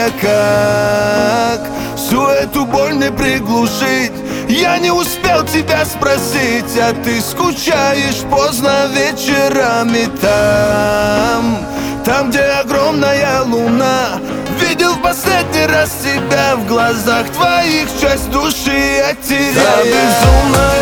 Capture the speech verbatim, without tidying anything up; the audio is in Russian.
как всю эту боль не приглушить? Я не успел тебя спросить, а ты скучаешь поздно вечерами там, там, где огромная луна. Видел в последний раз тебя, в глазах твоих часть души я теряю. Я безумно